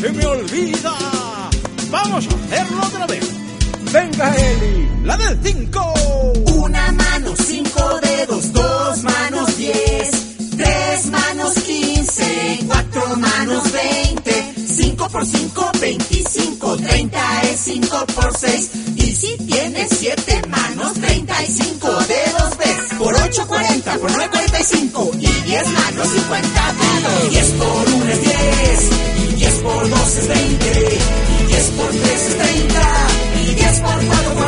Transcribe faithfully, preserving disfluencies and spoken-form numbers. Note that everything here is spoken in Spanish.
se me olvida. Vamos a hacerlo otra vez. Venga, Eli, la del cinco. Una mano, cinco dedos, dos manos, diez. Tres manos, quince. Cuatro manos, veinte. Cinco por cinco, veinticinco. Treinta es cinco por seis. Y si tienes siete manos, treinta y cinco dedos ves. Por ocho, cuarenta. Por nueve, cuarenta y cinco. Y diez manos, cincuenta dedos. Diez por uno es diez. Y diez por dos es veinte. Y diez por tres es treinta. Y diez por cuatro